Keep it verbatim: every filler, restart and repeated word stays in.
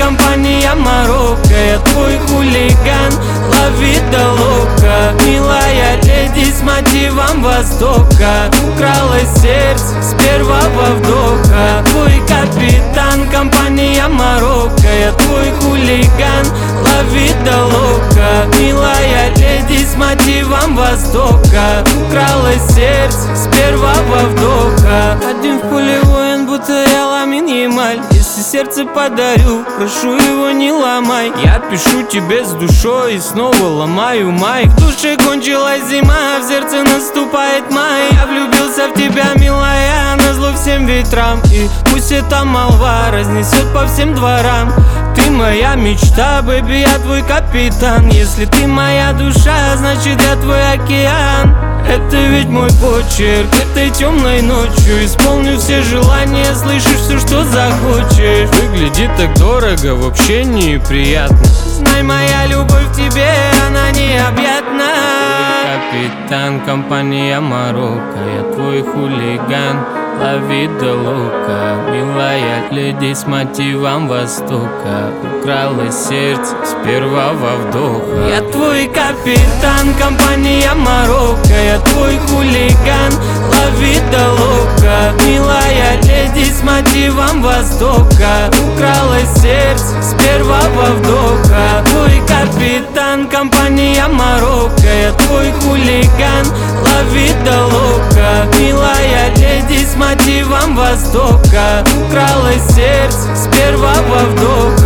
компания Марокко. Я твой хулиган, лови да лока. Милая леди с мотивом Востока, украла сердце с первого вдоха. Твой капитан, компания Марокко. Я твой хулиган, лови да лока. Милая леди с мотивом Востока, украла сердце с первого вдоха. Один в поле воин, будто я Ламин Ямаль. Если сердце подарю, прошу его не ломай. Я пишу тебе с душой и снова ломаю май. В душе кончилась зима, в сердце наступает май. Я влюбился в тебя, милая, назло всем ветрам. И пусть эта молва разнесет по всем дворам. Ты моя мечта, бэби, я твой капитан. Если ты моя душа, значит я твой океан. Это ведь мой почерк, этой темной ночью исполню все желания, слышишь все, что захочешь. Выглядит так дорого, вообще неприятно. Знай, моя любовь к тебе, она необъятна. Капитан, компания Марокко. Я твой хулиган, лови да лока. Милая леди с мотивом Востока, украла сердце с первого вдоха. Я твой капитан, компания Марокко. Я твой хулиган, лови да лока. Милая леди с мотивом Востока, украла сердце с первого вдоха. Твой капитан, компания Марокко. Я твой хулиган, лови да лока. Милая леди с мотивом Востока, украла сердце с первого вдоха.